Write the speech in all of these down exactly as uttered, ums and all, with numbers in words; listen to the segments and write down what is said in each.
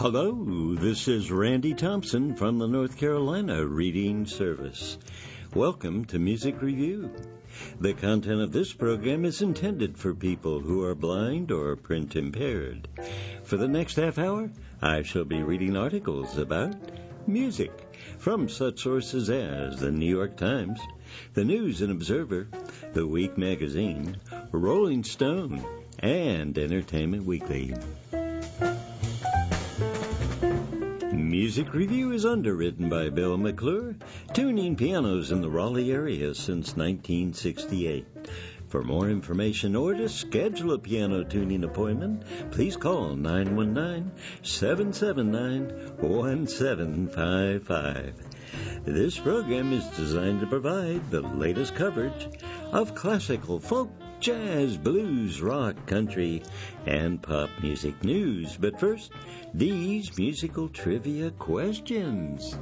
Hello, this is Randy Thompson from the North Carolina Reading Service. Welcome to Music Review. The content of this program is intended for people who are blind or print impaired. For the next half hour, I shall be reading articles about music from such sources as the New York Times, the News and Observer, the Week Magazine, Rolling Stone, and Entertainment Weekly. Music Review is underwritten by Bill McClure, tuning pianos in the Raleigh area since nineteen sixty-eight. For more information or to schedule a piano tuning appointment, please call nine one nine, seven seven nine, one seven five five. This program is designed to provide the latest coverage of classical, folk, jazz, blues, rock, country, and pop music news. But first, these musical trivia questions.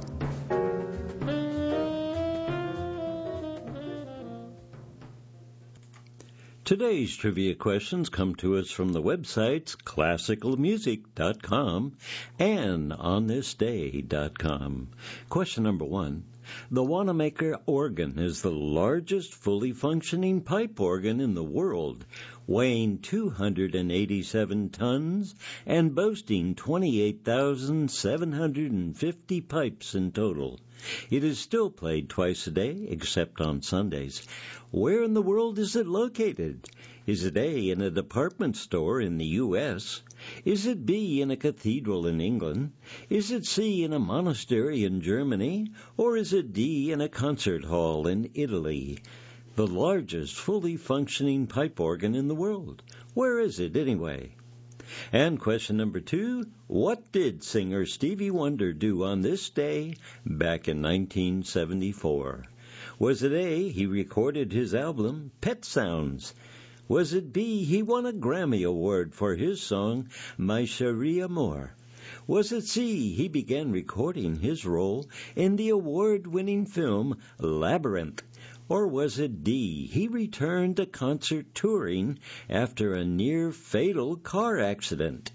Today's trivia questions come to us from the websites classical music dot com and on this day dot com. Question number one. The Wanamaker organ is the largest fully functioning pipe organ in the world, weighing two hundred eighty-seven tons and boasting twenty-eight thousand seven hundred fifty pipes in total. It is still played twice a day, except on Sundays. Where in the world is it located? Is it A, in a department store in the U S? Is it B, in a cathedral in England? Is it C, in a monastery in Germany? Or is it D, in a concert hall in Italy? The largest fully functioning pipe organ in the world. Where is it anyway? And question number two, what did singer Stevie Wonder do on this day back in nineteen seventy-four? Was it A, he recorded his album Pet Sounds? Was it B, he won a Grammy Award for his song My Cherie Amour? Was it C, he began recording his role in the award-winning film Labyrinth? Or was it D, he returned to concert touring after a near-fatal car accident?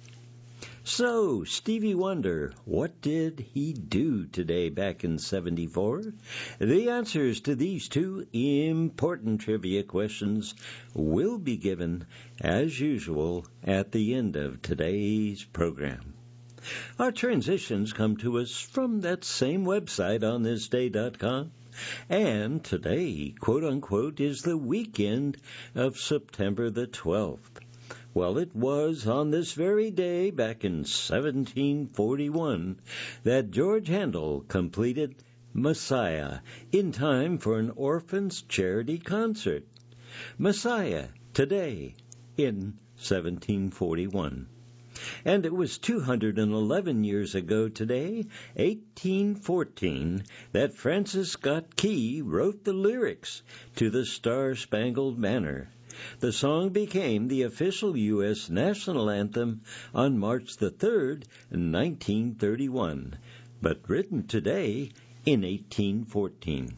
So, Stevie Wonder, what did he do today back in seventy-four? The answers to these two important trivia questions will be given, as usual, at the end of today's program. Our transitions come to us from that same website on this day dot com. And today, quote-unquote, is the weekend of September the twelfth. Well, it was on this very day, back in seventeen forty-one, that George Handel completed Messiah in time for an orphans' charity concert. Messiah, today, in seventeen forty-one. And it was two hundred eleven years ago today, eighteen fourteen, that Francis Scott Key wrote the lyrics to the Star-Spangled Banner. The song became the official U S national anthem on March the third, nineteen thirty-one, but written today in eighteen fourteen.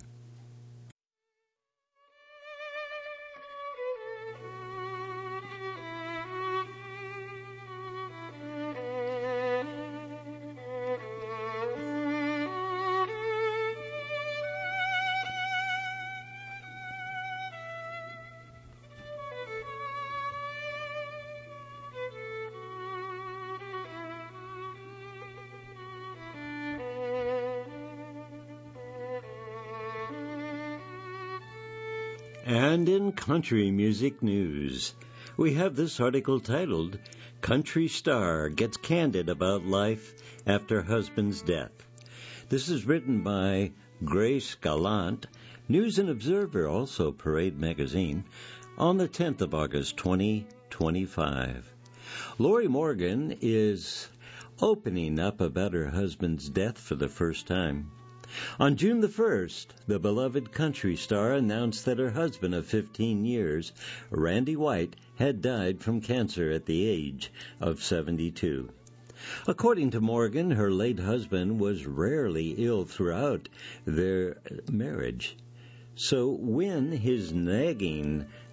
And in country music news, we have this article titled, Country Star Gets Candid About Life After Husband's Death. This is written by Grace Gallant, News and Observer, also Parade Magazine, on the tenth of August, twenty twenty-five. Lori Morgan is opening up about her husband's death for the first time. On June the first, the beloved country star announced that her husband of fifteen years, Randy White, had died from cancer at the age of seventy-two. According to Morgan, her late husband was rarely ill throughout their marriage. So when his nagging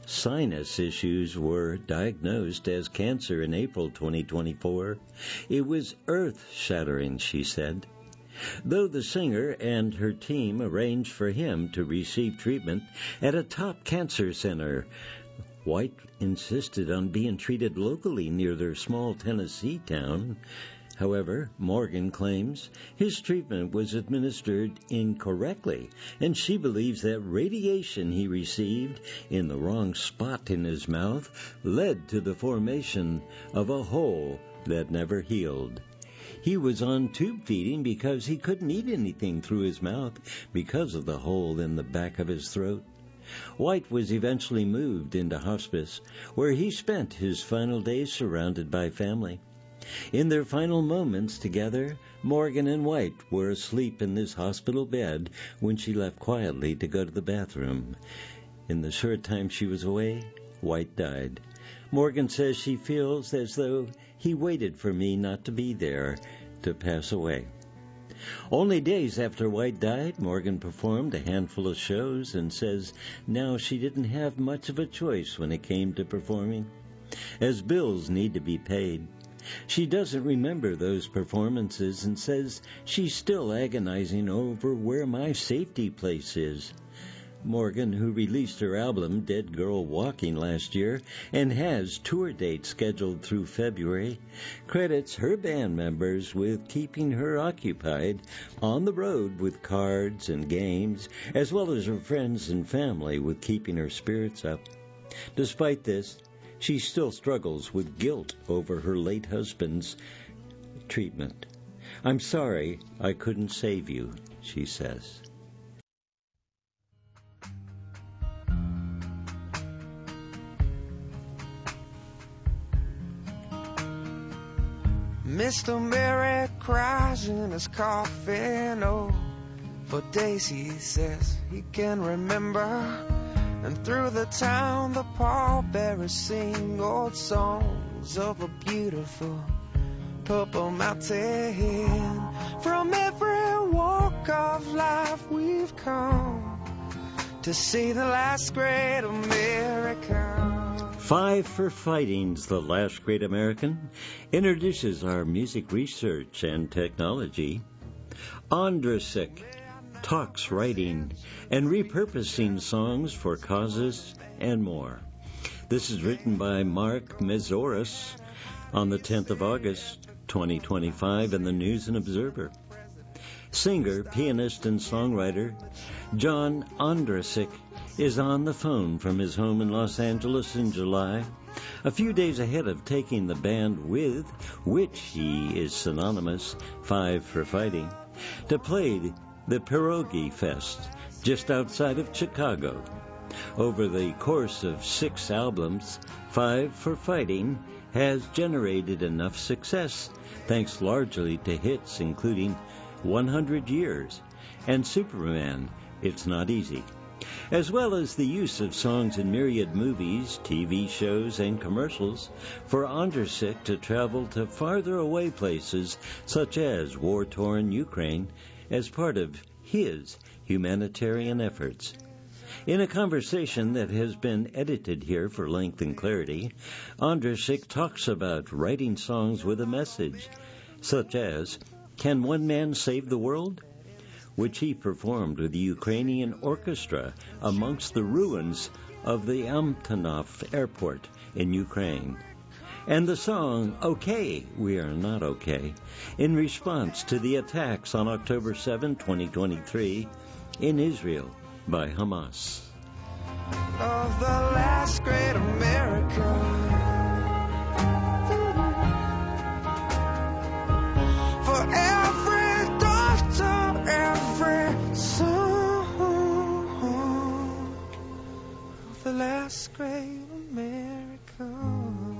sinus issues were diagnosed as cancer in April twenty twenty-four. It was earth-shattering, she said. Though the singer and her team arranged for him to receive treatment at a top cancer center, White insisted on being treated locally near their small Tennessee town. However, Morgan claims his treatment was administered incorrectly, and she believes that radiation he received in the wrong spot in his mouth led to the formation of a hole that never healed. He was on tube feeding because he couldn't eat anything through his mouth because of the hole in the back of his throat. White was eventually moved into hospice, where he spent his final days surrounded by family. In their final moments together, Morgan and White were asleep in this hospital bed when she left quietly to go to the bathroom. In the short time she was away, White died. Morgan says she feels as though he waited for me not to be there to pass away. Only days after White died, Morgan performed a handful of shows and says now she didn't have much of a choice when it came to performing, as bills need to be paid. She doesn't remember those performances and says she's still agonizing over where my safety place is. Morgan, who released her album Dead Girl Walking last year and has tour dates scheduled through February, credits her band members with keeping her occupied on the road with cards and games, as well as her friends and family with keeping her spirits up. Despite this, she still struggles with guilt over her late husband's treatment. I'm sorry I couldn't save you, she says. Mister Merrick cries in his coffin, oh, for days he says he can remember. And through the town the pallbearers sing old songs of a beautiful purple mountain. From every walk of life we've come to see the last great American. Five for Fighting's The Last Great American introduces our music research and technology. Ondrasik talks writing and repurposing songs for causes and more. This is written by Mark Mezoris on the tenth of August, twenty twenty-five in the News and Observer. Singer, pianist, and songwriter John Ondrasik is on the phone from his home in Los Angeles in July, a few days ahead of taking the band with which he is synonymous, Five for Fighting, to play the Pierogi Fest just outside of Chicago. Over the course of six albums, Five for Fighting has generated enough success, thanks largely to hits including one hundred years and Superman, It's Not Easy, as well as the use of songs in myriad movies, T V shows, and commercials for Ondrasik to travel to farther away places such as war-torn Ukraine as part of his humanitarian efforts. In a conversation that has been edited here for length and clarity, Ondrasik talks about writing songs with a message, such as Can One Man Save the World?, which he performed with the Ukrainian orchestra amongst the ruins of the Antonov Airport in Ukraine, and the song Okay, We Are Not Okay, in response to the attacks on October seventh, twenty twenty-three in Israel by Hamas. Of the last great America, for every doctor, every son of the last great America.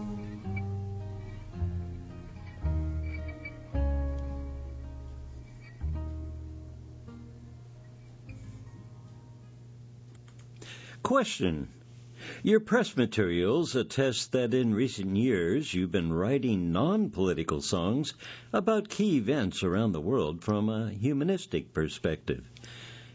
Question. Your press materials attest that in recent years you've been writing non-political songs about key events around the world from a humanistic perspective.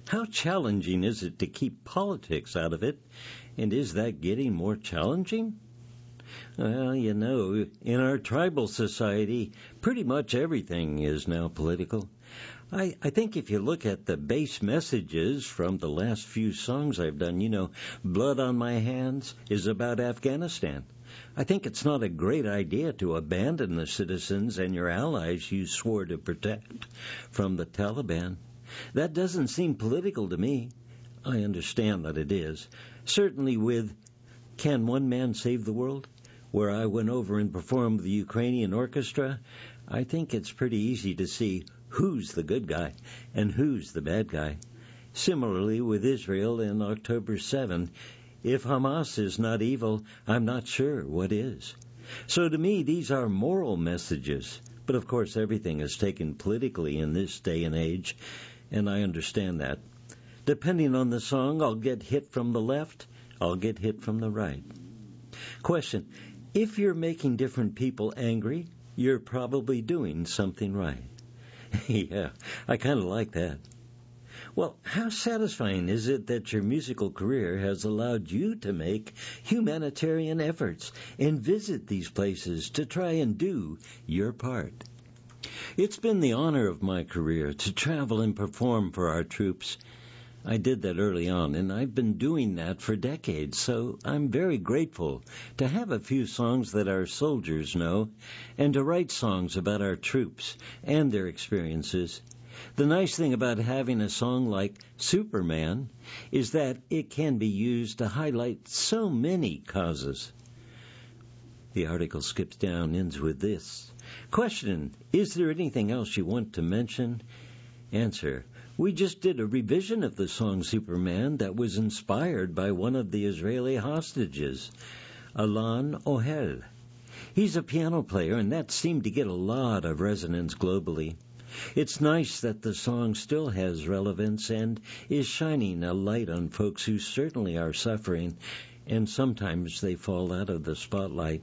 How challenging is it to keep politics out of it? And is that getting more challenging? Well, you know, in our tribal society, pretty much everything is now political. I, I think if you look at the base messages from the last few songs I've done, you know, Blood on My Hands is about Afghanistan. I think it's not a great idea to abandon the citizens and your allies you swore to protect from the Taliban. That doesn't seem political to me. I understand that it is. Certainly with Can One Man Save the World, where I went over and performed the Ukrainian orchestra, I think it's pretty easy to see who's the good guy and who's the bad guy. Similarly with Israel in October seventh, if Hamas is not evil, I'm not sure what is. So to me, these are moral messages. But of course, everything is taken politically in this day and age, and I understand that. Depending on the song, I'll get hit from the left, I'll get hit from the right. Question: if you're making different people angry, you're probably doing something right. Yeah, I kind of like that. Well, how satisfying is it that your musical career has allowed you to make humanitarian efforts and visit these places to try and do your part? It's been the honor of my career to travel and perform for our troops. I did that early on, and I've been doing that for decades, so I'm very grateful to have a few songs that our soldiers know and to write songs about our troops and their experiences. The nice thing about having a song like Superman is that it can be used to highlight so many causes. The article skips down, ends with this. Question: is there anything else you want to mention? Answer: we just did a revision of the song Superman that was inspired by one of the Israeli hostages, Alon Ohel. He's a piano player, and that seemed to get a lot of resonance globally. It's nice that the song still has relevance and is shining a light on folks who certainly are suffering, and sometimes they fall out of the spotlight.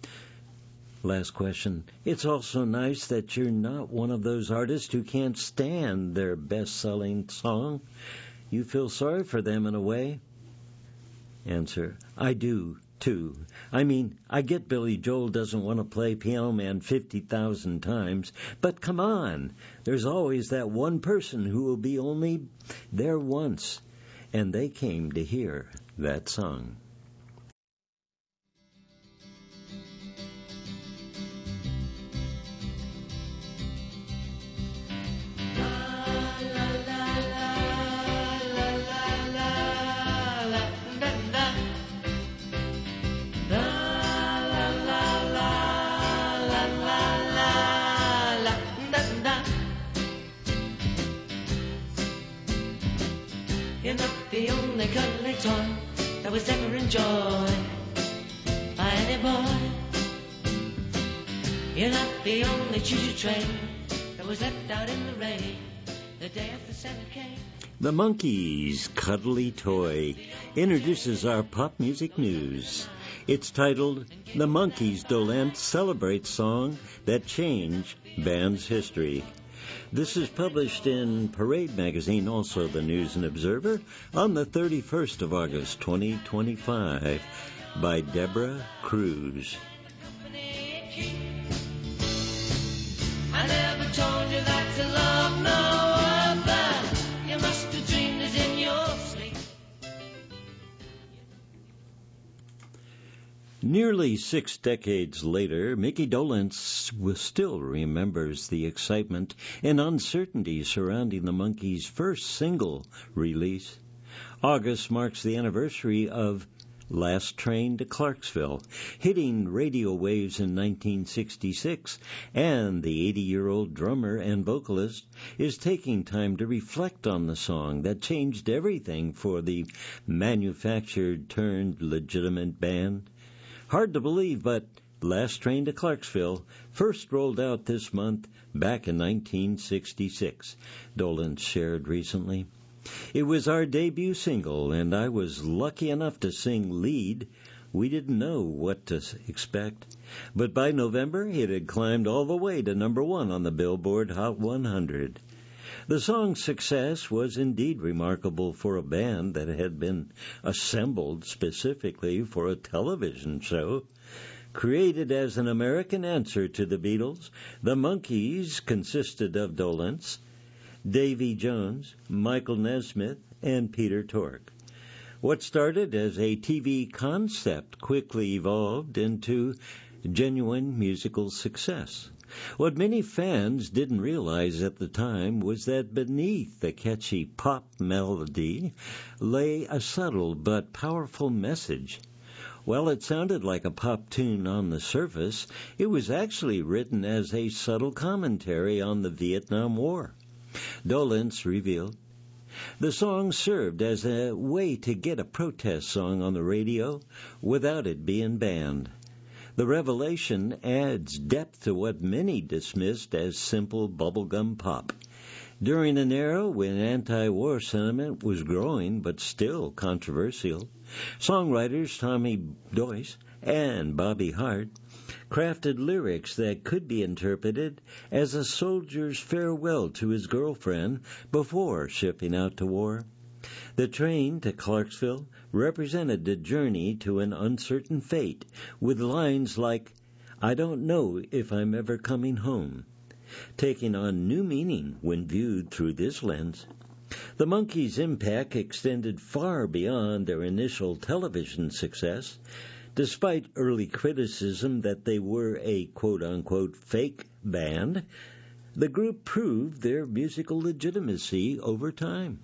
Last question. It's also nice that you're not one of those artists who can't stand their best-selling song. You feel sorry for them in a way. Answer: I do, too. I mean, I get Billy Joel doesn't want to play Piano Man fifty thousand times, but come on, there's always that one person who will be only there once, and they came to hear that song. You're not the only cuddly toy that was ever enjoyed by any boy. You're not the only choo-choo train that was left out in the rain the day after Santa came. The Monkees' Cuddly Toy introduces our pop music news. It's titled The Monkees' Dolent Celebrate Song That Changed Band's History. This is published in Parade magazine, also the News and Observer, on the thirty-first of August, twenty twenty-five, by Deborah Cruz. I never told you that to love no other. You must have dreamed it in your sleep. Nearly six decades later, Mickey Dolenz still remembers the excitement and uncertainty surrounding the Monkees' first single release. August marks the anniversary of Last Train to Clarksville, hitting radio waves in nineteen sixty-six, and the eighty-year-old drummer and vocalist is taking time to reflect on the song that changed everything for the manufactured-turned-legitimate band. Hard to believe, but Last Train to Clarksville first rolled out this month back in nineteen sixty-six, Dolenz shared recently. It was our debut single, and I was lucky enough to sing lead. We didn't know what to expect, but by November it had climbed all the way to number one on the Billboard Hot one hundred. The song's success was indeed remarkable for a band that had been assembled specifically for a television show. Created as an American answer to the Beatles, the Monkees consisted of Dolenz, Davy Jones, Michael Nesmith, and Peter Tork. What started as a T V concept quickly evolved into genuine musical success. What many fans didn't realize at the time was that beneath the catchy pop melody lay a subtle but powerful message. While it sounded like a pop tune on the surface, it was actually written as a subtle commentary on the Vietnam War. Dolenz revealed, "The song served as a way to get a protest song on the radio without it being banned. The revelation adds depth to what many dismissed as simple bubblegum pop. During an era when anti-war sentiment was growing but still controversial, songwriters Tommy Doise and Bobby Hart crafted lyrics that could be interpreted as a soldier's farewell to his girlfriend before shipping out to war. The train to Clarksville represented the journey to an uncertain fate, with lines like, 'I don't know if I'm ever coming home,' taking on new meaning when viewed through this lens. The Monkees' impact extended far beyond their initial television success. Despite early criticism that they were a quote-unquote fake band, the group proved their musical legitimacy over time.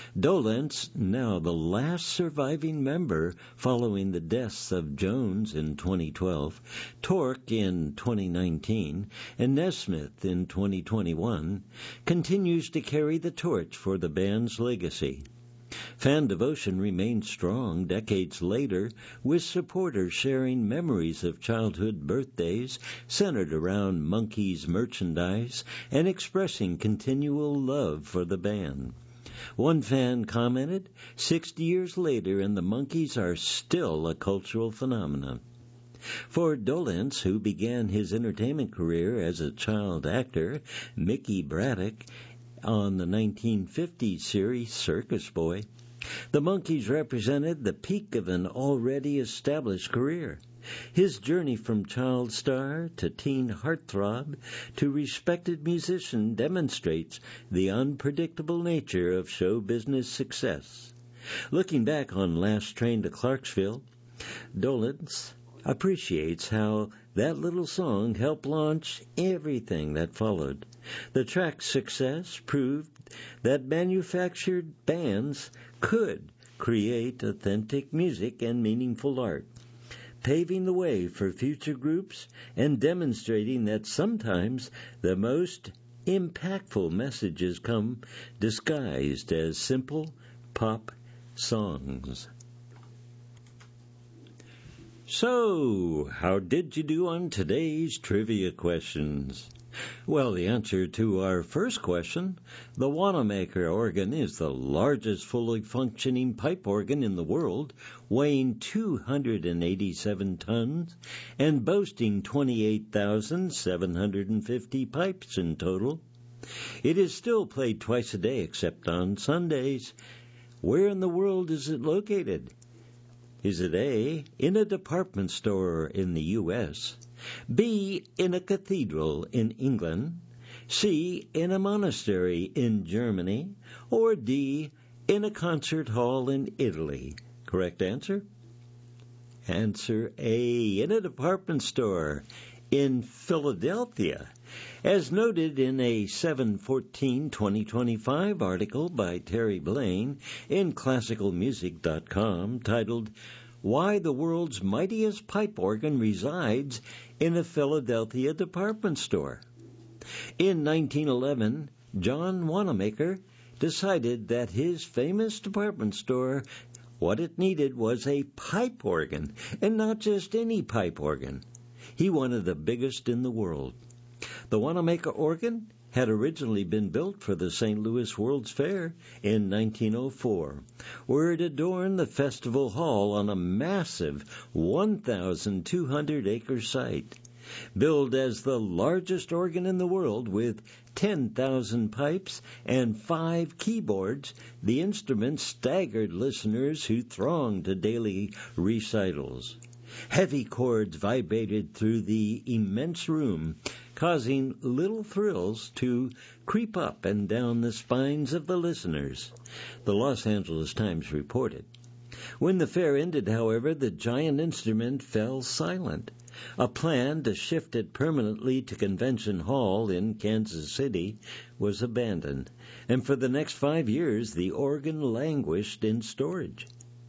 Dolenz, now the last surviving member following the deaths of Jones in twenty twelve, Tork in twenty nineteen, and Nesmith in twenty twenty-one, continues to carry the torch for the band's legacy. Fan devotion remains strong decades later, with supporters sharing memories of childhood birthdays centered around Monkees merchandise and expressing continual love for the band. One fan commented, sixty years later and the Monkees are still a cultural phenomenon. For Dolenz, who began his entertainment career as a child actor, Mickey Braddock, on the nineteen fifties series Circus Boy, the Monkees represented the peak of an already established career. His journey from child star to teen heartthrob to respected musician demonstrates the unpredictable nature of show business success. Looking back on Last Train to Clarksville, Dolenz appreciates how that little song helped launch everything that followed. The track's success proved that manufactured bands could create authentic music and meaningful art, paving the way for future groups and demonstrating that sometimes the most impactful messages come disguised as simple pop songs. So, how did you do on today's trivia questions? Well, the answer to our first question, the Wanamaker organ is the largest fully functioning pipe organ in the world, weighing two hundred eighty-seven tons and boasting twenty-eight thousand seven hundred fifty pipes in total. It is still played twice a day except on Sundays. Where in the world is it located? Is it A, in a department store in the U S, B, in a cathedral in England, C, in a monastery in Germany, or D, in a concert hall in Italy? Correct answer? Answer A, in a department store in Philadelphia. As noted in a seven fourteen twenty twenty-five article by Terry Blaine in classical music dot com titled, "Why the World's Mightiest Pipe Organ Resides in a Philadelphia Department Store." In nineteen eleven, John Wanamaker decided that his famous department store, what it needed was a pipe organ, and not just any pipe organ. He wanted the biggest in the world. The Wanamaker organ had originally been built for the Saint Louis World's Fair in nineteen oh four, where it adorned the festival hall on a massive one thousand two hundred acre site. Billed as the largest organ in the world with ten thousand pipes and five keyboards, the instrument staggered listeners who thronged to daily recitals. Heavy chords vibrated through the immense room, causing little thrills to creep up and down the spines of the listeners, the Los Angeles Times reported. When the fair ended, however, the giant instrument fell silent. A plan to shift it permanently to Convention Hall in Kansas City was abandoned, and for the next five years the organ languished in storage.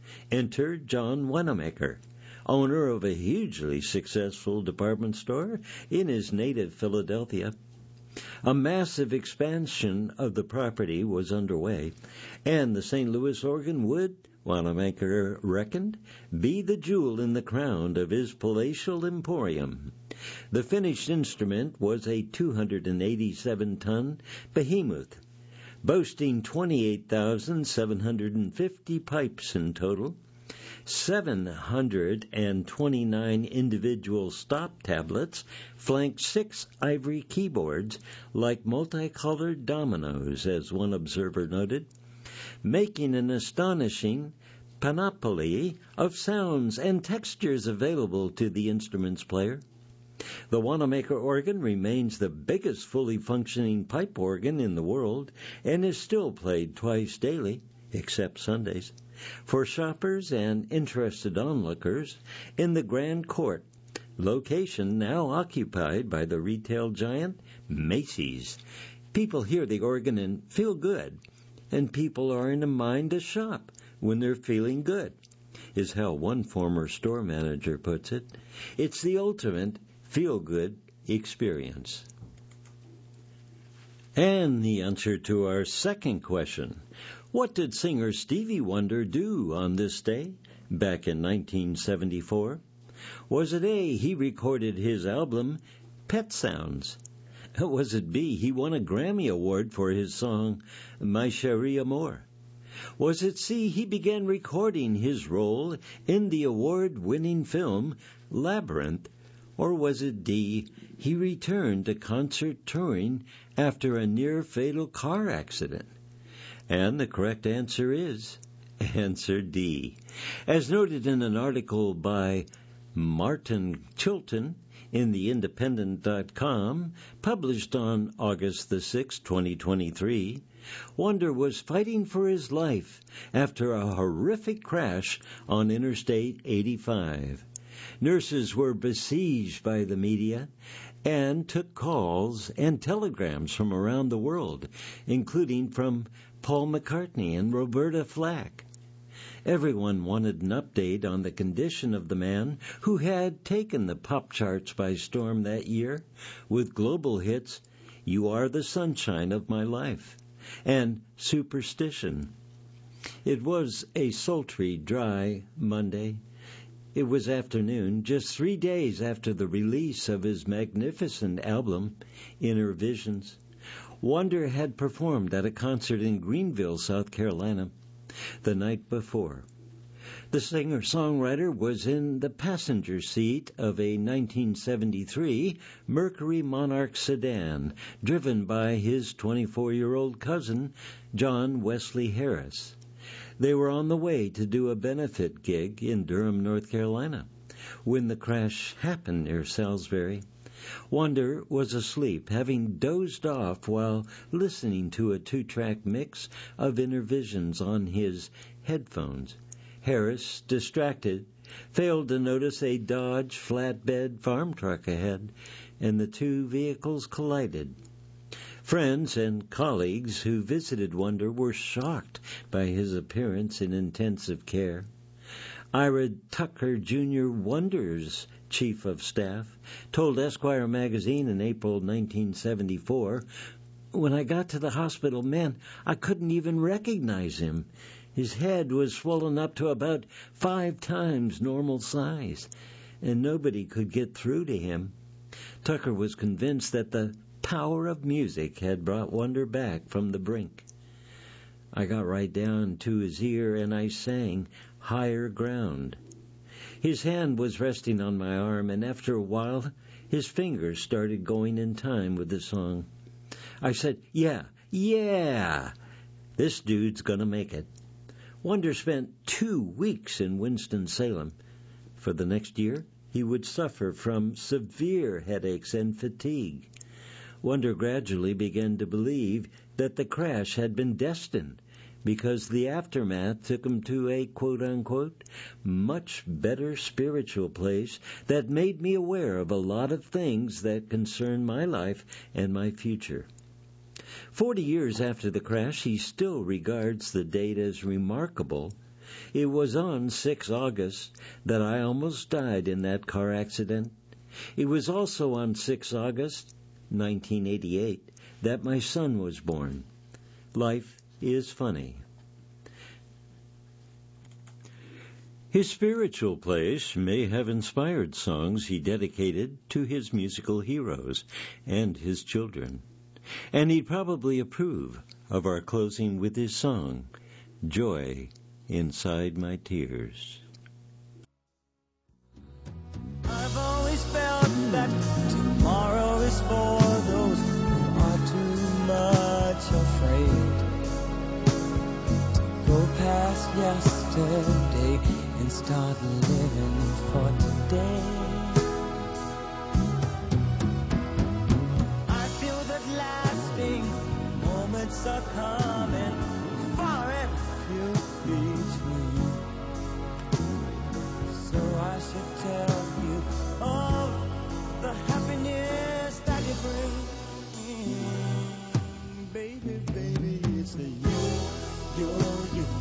Enter John Wanamaker, owner of a hugely successful department store in his native Philadelphia. A massive expansion of the property was underway, and the Saint Louis organ would, Wanamaker reckoned, be the jewel in the crown of his palatial emporium. The finished instrument was a two hundred eighty-seven ton behemoth, boasting twenty-eight thousand seven hundred fifty pipes in total, seven hundred twenty-nine individual stop tablets flanked six ivory keyboards like multicolored dominoes, as one observer noted, making an astonishing panoply of sounds and textures available to the instrument's player. The Wanamaker organ remains the biggest fully functioning pipe organ in the world and is still played twice daily, except Sundays, for shoppers and interested onlookers in the Grand Court, location now occupied by the retail giant Macy's. People hear the organ and feel good, and people are in a mind to shop when they're feeling good, is how one former store manager puts it. It's the ultimate feel-good experience. And the answer to our second question: what did singer Stevie Wonder do on this day back in nineteen seventy-four? Was it A, he recorded his album Pet Sounds? Was it B, he won a Grammy Award for his song My Cherie Amour? Was it C, he began recording his role in the award-winning film Labyrinth? Or was it D, he returned to concert touring after a near-fatal car accident? And the correct answer is answer D. As noted in an article by Martin Chilton in the independent dot com, published on August the sixth, twenty twenty-three, Wonder was fighting for his life after a horrific crash on Interstate eighty-five. Nurses were besieged by the media and took calls and telegrams from around the world, including from Paul McCartney and Roberta Flack. Everyone wanted an update on the condition of the man who had taken the pop charts by storm that year with global hits You Are the Sunshine of My Life and Superstition. It was a sultry, dry Monday. It was afternoon, just three days after the release of his magnificent album, Inner Visions. Wonder had performed at a concert in Greenville, South Carolina, the night before. The singer-songwriter was in the passenger seat of a nineteen seventy-three Mercury Monarch sedan, driven by his twenty-four-year-old cousin, John Wesley Harris. They were on the way to do a benefit gig in Durham, North Carolina, when the crash happened near Salisbury. Wonder was asleep, having dozed off while listening to a two-track mix of Inner Visions on his headphones. Harris, distracted, failed to notice a Dodge flatbed farm truck ahead, and the two vehicles collided. Friends and colleagues who visited Wonder were shocked by his appearance in intensive care. Ira Tucker Junior Wonder's chief of staff told Esquire magazine in April nineteen seventy-four, "When I got to the hospital, man, I couldn't even recognize him. His head was swollen up to about five times normal size, and nobody could get through to him." Tucker was convinced that the power of music had brought Wonder back from the brink. "I got right down to his ear and I sang Higher Ground. His hand was resting on my arm, and after a while his fingers started going in time with the song. I said, yeah, yeah, this dude's gonna make it. Wonder spent two weeks in Winston-Salem. For the next year, he would suffer from severe headaches and fatigue. Wonder gradually began to believe that the crash had been destined, because the aftermath took him to a quote-unquote much better spiritual place that made me aware of a lot of things that concern my life and my future. Forty years after the crash, he still regards the date as remarkable. It was on the sixth of August that I almost died in that car accident. It was also on the sixth of August, nineteen eighty-eight, that my son was born. Life is funny. His spiritual place may have inspired songs he dedicated to his musical heroes and his children. And he'd probably approve of our closing with his song, Joy Inside My Tears. I've always felt that tomorrow is for those who are too much afraid to go past yesterday and start living for today. I feel that lasting moments are coming, far and few between. So I should tell you all the happiness that you bring. Baby, baby, it's the you, you, you.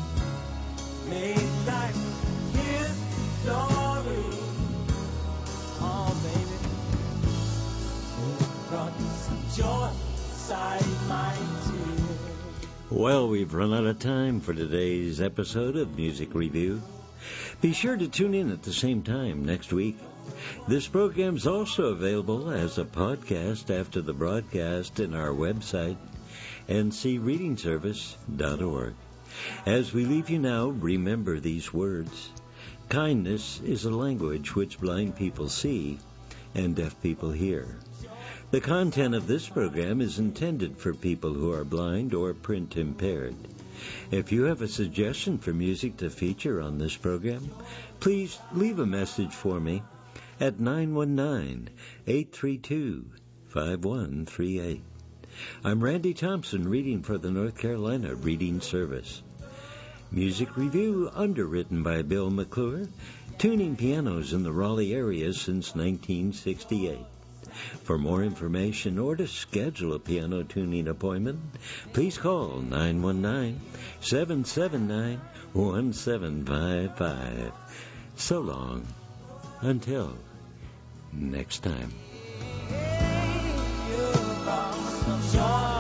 Made life his story. Oh, baby, brought some joy inside my tears. Well, we've run out of time for today's episode of Music Review. Be sure to tune in at the same time next week. This program is also available as a podcast after the broadcast in our website, n c reading service dot org. As we leave you now, remember these words. Kindness is a language which blind people see and deaf people hear. The content of this program is intended for people who are blind or print impaired. If you have a suggestion for music to feature on this program, please leave a message for me at nine one nine, eight three two, five one three eight. I'm Randy Thompson, reading for the North Carolina Reading Service. Music Review, underwritten by Bill McClure, tuning pianos in the Raleigh area since nineteen sixty-eight. For more information or to schedule a piano tuning appointment, please call nine one nine, seven seven nine, one seven five five. So long. Until next time. Hey, you brought some joy.